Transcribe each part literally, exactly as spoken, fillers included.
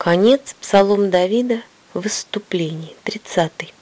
Конец Псалом Давида в выступлении, тридцатый.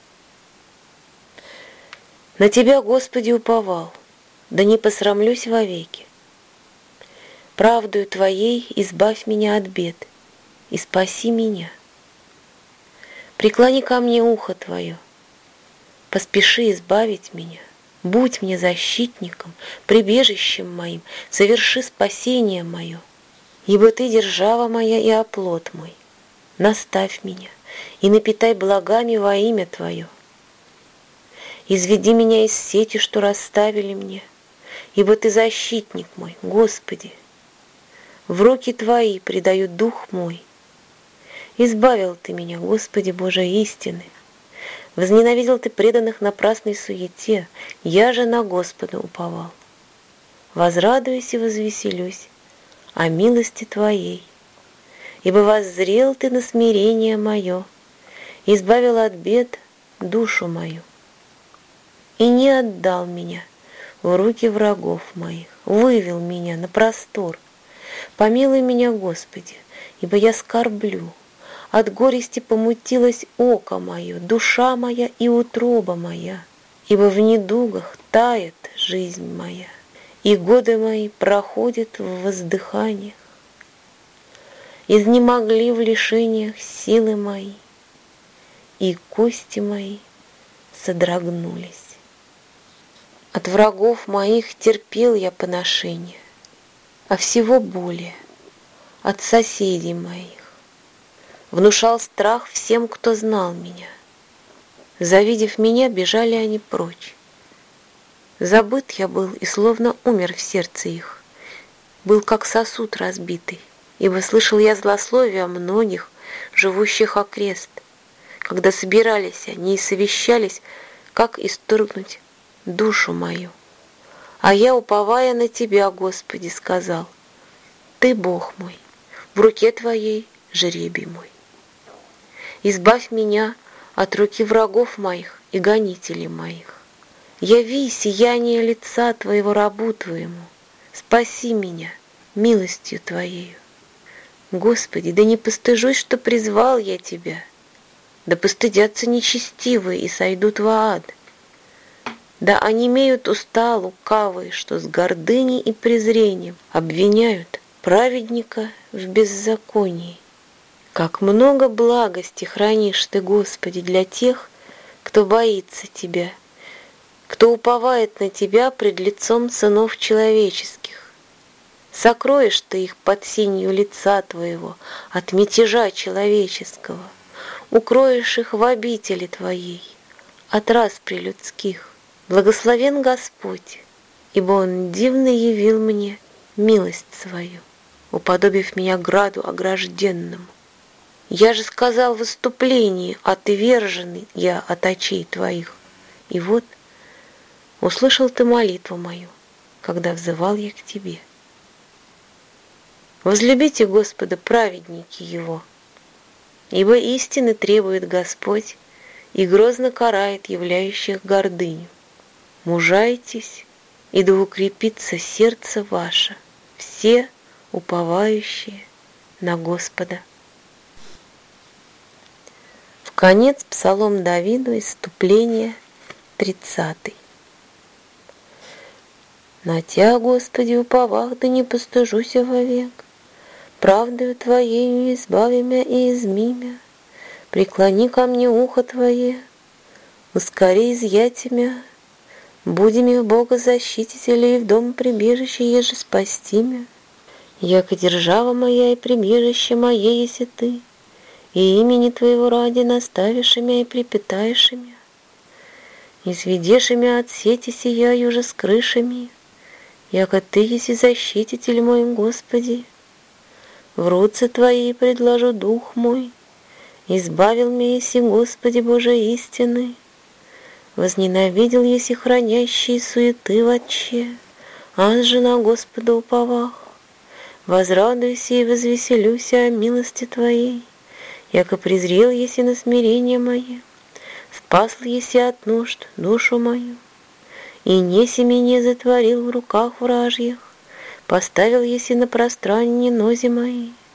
На Тебя, Господи, уповал, да не посрамлюсь вовеки. Правдою Твоей избавь меня от бед и спаси меня. Преклони ко мне ухо Твое, поспеши избавить меня. Будь мне защитником, прибежищем моим, соверши спасение мое. Ибо Ты держава моя и оплот мой. Наставь меня и напитай благами во имя Твое. Изведи меня из сети, что расставили мне, ибо Ты защитник мой, Господи. В руки Твои предаю дух мой. Избавил Ты меня, Господи, Боже истины. Возненавидел Ты преданных напрасной суете, я же на Господа уповал. Возрадуюсь и возвеселюсь о милости Твоей, ибо воззрел Ты на смирение мое, избавил от бед душу мою, и не отдал меня в руки врагов моих, вывел меня на простор. Помилуй меня, Господи, ибо я скорблю, от горести помутилось око мое, душа моя и утроба моя, ибо в недугах тает жизнь моя, и годы мои проходят в воздыханиях. Изнемогли в лишениях силы мои, и кости мои содрогнулись. От врагов моих терпел я поношение, а всего более от соседей моих. Внушал страх всем, кто знал меня. Завидев меня, бежали они прочь. Забыт я был и словно умер в сердце их. Был как сосуд разбитый, ибо слышал я злословия многих, живущих окрест, когда собирались они и совещались, как исторгнуть душу мою. А я, уповая на Тебя, Господи, сказал: Ты Бог мой, в руке Твоей жребий мой. Избавь меня от руки врагов моих и гонителей моих. Яви сияние лица Твоего рабу Твоему, спаси меня милостью Твоею. Господи, да не постыжусь, что призвал я Тебя, да постыдятся нечестивые и сойдут в ад. Да онемеют уста лукавые, что с гордыней и презрением обвиняют праведника в беззаконии. Как много благости хранишь Ты, Господи, для тех, кто боится Тебя, кто уповает на Тебя пред лицом сынов человеческих. Сокроешь Ты их под сенью лица Твоего от мятежа человеческого, укроешь их в обители Твоей от распри людских. Благословен Господь, ибо Он дивно явил мне милость свою, уподобив меня граду огражденному. Я же сказал в выступлении: отверженный я от очей Твоих. И вот услышал Ты молитву мою, когда взывал я к Тебе. Возлюбите Господа, праведники Его, ибо истины требует Господь и грозно карает являющих гордыню. Мужайтесь, и да укрепится сердце ваше, все уповающие на Господа. В конец Псалом Давиду из вступления, тридцатый. На Тя, Господи, уповах, да не постыжусь я вовек. Правдою Твоею избави мя и изми мя. Преклони ко мне ухо Твое, ускори изъятия мя. Будем в Бога защитителя и в дом прибежища, еже спасти мя. Яко держава моя и прибежище мое, еси Ты, и имени Твоего ради наставишь мя и припитаешь мя. Изведешь мя от сети сия, уже с крышами, яко Ты еси защититель мой, Господи. В руце Твои предложу дух мой, избавил меня еси, Господи, Боже истины. Возненавидел еси хранящие суеты в отче, аз же на Господа уповах. Возрадуйся и возвеселюся о милости Твоей, яко презрел еси на смирение мое, спасл еси от нужд душу мою, и не семени затворил в руках вражьих, поставил еси на пространне нози мои,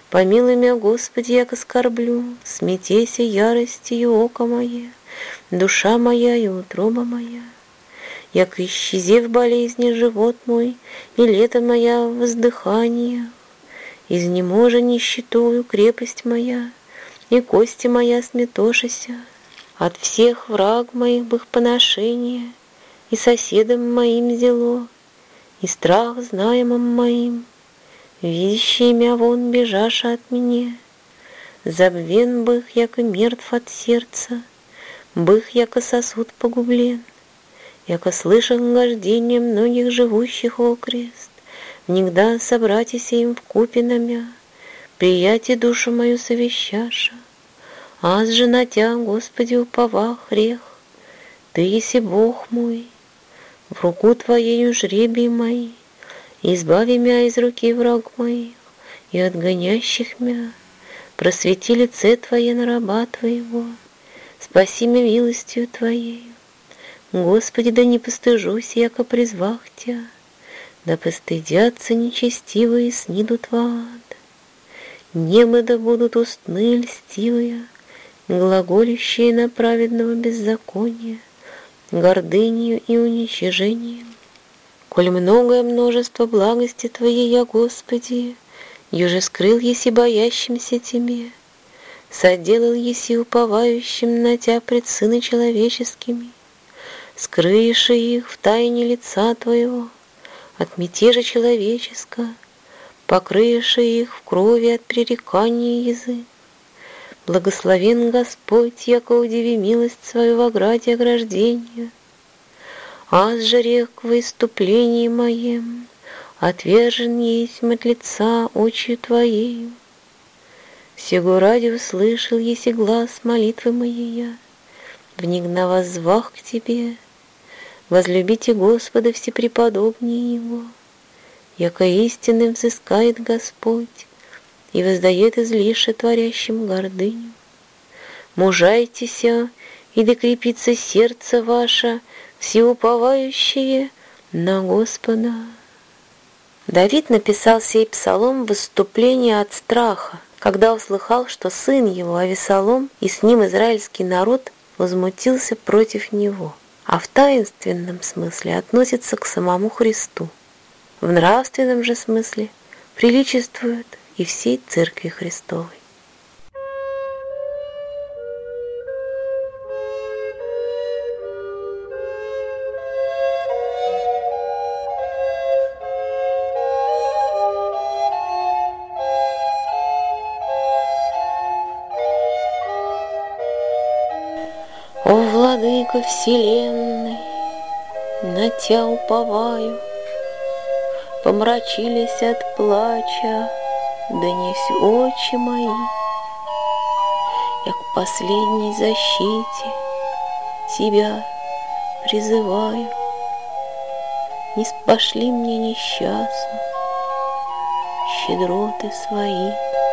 Помилуй меня, Господи, яко скорблю, смятейся яростью око мое, душа моя и утроба моя. Яко исчези в болезни живот мой, и лето моя в воздыхании, изнеможа нищетую крепость моя, и кости моя сметошися. От всех враг моих бых поношения, и соседом моим зело, и страх знаемым моим, видящий мя вон бежаша от меня. Забвен бых, яко мертв от сердца, бых, яко сосуд погублен, яко слышал гождение многих живущих окрест, нигда собратися им вкупе на мя, прияти душу мою совещаша. Аз же на Тя, Господи, упова грех, Ты еси Бог мой, в руку Твоею жребий мои, избави мя из руки враг моих и от гонящих мя, просвети лице Твое на раба Твоего, спаси мя милостью Твоею. Господи, да не постыжусь, яко призвах Тя, да постыдятся нечестивые, снидут в ад. Немы да будут устны льстивые, глаголющие на праведного беззакония, гордынью и уничижением. Коль многое множество благости Твоей, я, Господи, юже скрыл еси боящимся Тебе, соделал еси уповающим на Тя пред сыны человеческими, скрыешь их в тайне лица Твоего, от мятежа человеческого, покрыешь их в крови от пререкания язык. Благословен Господь, яко удиви милость свою в ограде ограждения. Аз же рек в выступлении моем, отвержен есть от лица очью Твоею. Сего ради услышал еси глаз молитвы моей я, вникна воззвах к Тебе. Возлюбите Господа всепреподобнее Его, яко истинным взыскает Господь и воздает излише творящим гордыню. Мужайтеся, и докрепится сердце ваше, всеуповающее на Господа. Давид написал сей псалом в выступлении от страха, когда услыхал, что сын его Авесолом и с ним израильский народ возмутился против него, а в таинственном смысле относится к самому Христу. В нравственном же смысле приличествует и всей Церкви Христовой. О, Владыка вселенной, на Тя уповаю, помрачились от плача, донесь очи мои. Я к последней защите Тебя призываю, не спошли мне несчастным щедроты свои.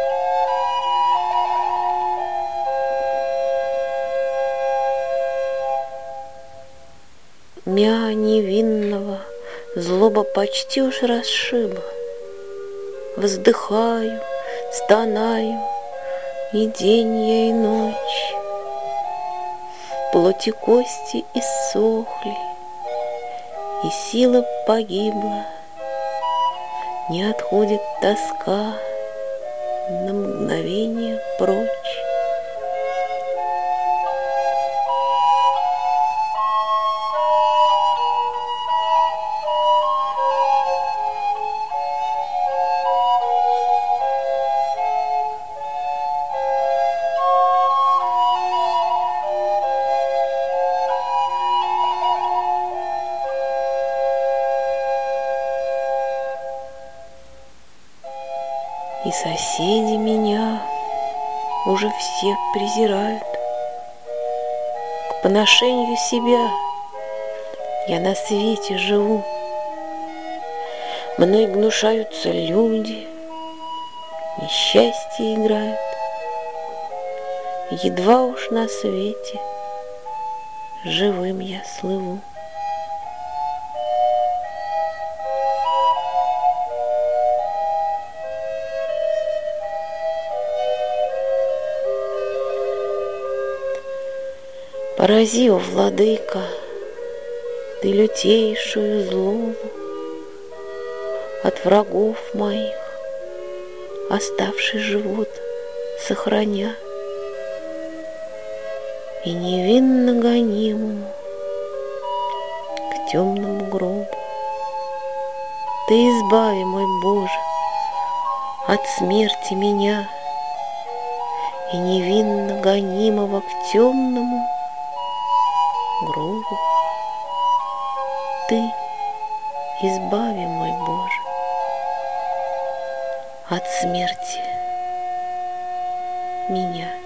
Мя невинного злоба почти уж расшибла. Вздыхаю, стонаю, и день я, и ночь. Плоть и кости иссохли, и сила погибла. Не отходит тоска на мгновение прочь. И соседи меня уже все презирают. К поношению себя я на свете живу. Мной гнушаются люди, несчастье играют. Едва уж на свете живым я слыву. Порази, о владыка, ты лютейшую злобу от врагов моих, оставший живот сохраня, и невинно гонимому к темному гробу. Ты избави, мой Боже, от смерти меня, и невинно гонимого к темному гробу. Ты избави, мой Боже, от смерти меня.